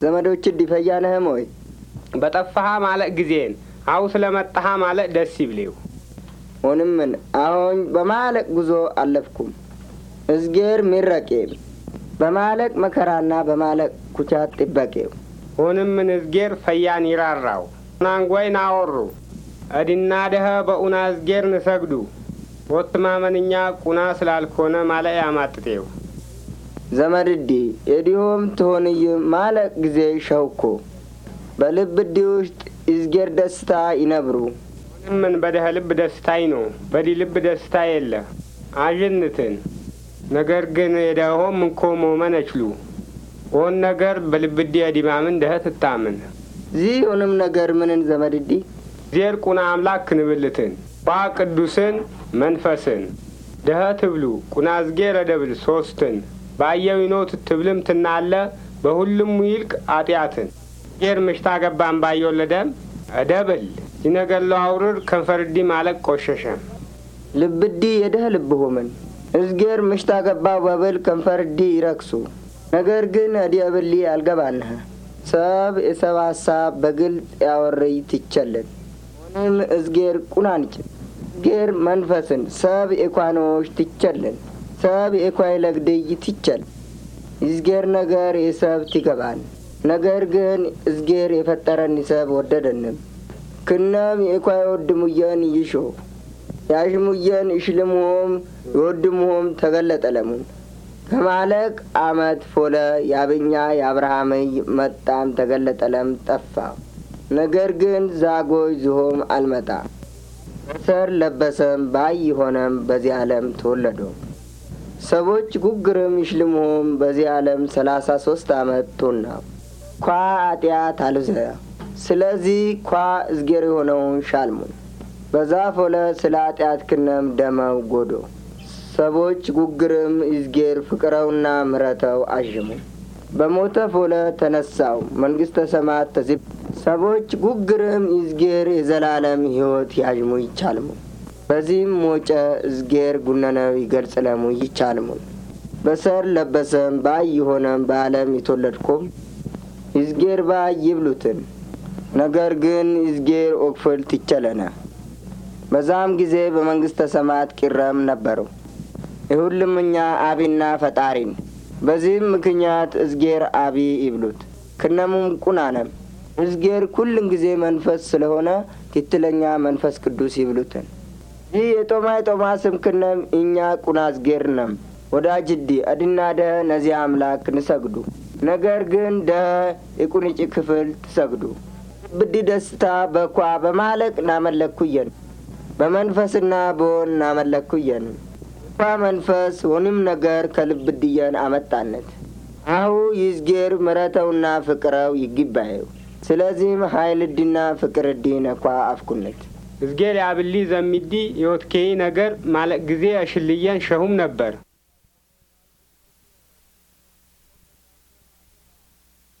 ዘመዶች ዲፈያነህ ሞይ በጠፋሃ ማለት ጊዜን አው ስለመጣሃ ማለት ደስ ይብሌው። ሆንምን አሁን በማለቅ ጉዞ አለፍኩም እዝጌር ሚረቄም በማለቅ መከራና በማለቅ ኩቻት ጥበቄው። ሆንምን እዝጌር ፈያን ይራራው ናንጓይ ናወሩ እዲና ደኸ በኡና እዝጌር ንሰግዱ ወትማመንኛ ቁና ስላልኮነ ማለቅ ያማጥጤው። ዘመድዲ የዲሆም ትሆንይ ማለቅ ጊዜ ሸውኮ በልብዲ ውስጥ እዝጌር ደስታ ይነብሩ። ሆንምን በደኸ ልብ ደስታይ ነው በዲ ልብ ደስታ የለ አዥንትን ነገር ግን የደኸም እንኮ ሞመነችሉ ሆን ነገር በልብዲ የዲማምን ደኸ ትታምን ዚህ ሆንም ነገር ምንን ዘመድዲ ዜር ቁና አምላክ ክንብልትን ባ ቅዱስን መንፈስን ደኸ ትብሉ ቁና እዝጌር እደብል ሶስትን ባየዊኖት ትብልም ትናለ በሁሉም ይልቅ አጢያትን ጌር ምሽታ ገባን ባየወለደም እደብል ይነገለው አውርር ከንፈርዲ ማለቅ ቆሸሸም ልብዲ የደህ ልብሆምን እዝጌር ምሽታ ገባው በብል ከንፈርዲ ይረክሱ ነገር ግን እዲያብሊ አልገባንህ ሰብ የሰብ ሀሳብ በግልጽ ያወረይ ትቸልን ሆንም እዝጌር ቁናንጭ እዝጌር መንፈስን ሰብ የኳኖች ትቸልን ሰብ የኳይ ለግድይ ትቸል እዝጌር ነገር የሰብ ትገባን ነገር ግን እዝጌር የፈጠረን ሰብ ወደደንም ክነም የኳይ ወድሙየን ይሾ ያሽሙየን ይሽልምሆም ይወድምሆም ተገለጠለሙን ከማለቅ አመት ፎለ ያብኛ የአብርሃምይ መጣም ተገለጠለም ጠፋ ነገር ግን ዛጎይ ዝሆም አልመጣ ሰር ለበሰም ባይ ሆነም በዚህ ዓለም ተወለዶ ሰቦች ጉግርም ይሽልምሆም በዚህ ዓለም 33 አመት ቶና ኳ አጢያት አልዘያ ስለዚህ ኳ እዝጌር የሆነውን ሻልሙን በዛ ፎለ ስለ አጢያት ክነም ደመው ጎዶ ሰቦች ጉግርም እዝጌር ፍቅረውና ምረተው አዥሙ በሞተ ፎለ ተነሳው መንግስተ ሰማት ተዚብ ሰቦች ጉግርም እዝጌር የዘላለም ሕይወት ያዥሙ ይቻልሙ በዚህም ሞጨ እዝጌር ጉነነው ይገልጽለሙ ይቻልሙ በሰር ለበሰም ባይ የሆነም በዓለም የተወለድኩም እዝጌር ባይ ይብሉትን ነገር ግን እዝጌር ኦክፍል ትቸለነ በዛም ጊዜ በመንግስተ ሰማት ቂረም ነበሩ ይሁልም እኛ አቢና ፈጣሪን በዚህም ምክንያት እዝጌር አቢ ይብሉት ክነሙም ቁናነም እዝጌር ኩልን ጊዜ መንፈስ ስለሆነ ትትለኛ መንፈስ ቅዱስ ይብሉትን ይህ የጦማይ ጦማስም ክነም እኛ ቁና እዝጌር ነም ወዳጅዲ አድና ደኸ ነዚህ አምላክ ንሰግዱ ነገር ግን ደኸ የቁንጭ ክፍል ትሰግዱ ብዲ ደስታ በኳ በማለቅ ናመለኩየን በመንፈስና በሆን ናመለኩየን ኳ መንፈስ ሆንም ነገር ከልብድየን አመጣነት አሁ ይዝጌር ምረተውና ፍቅረው ይግባየው ስለዚህም ኃይልድና ፍቅርዲ ነኳ አፍኩነት እዝጌር ያብሊ ዘሚዲ የወትኬይ ነገር ማለቅ ጊዜ አሽልየን ሸሁም ነበር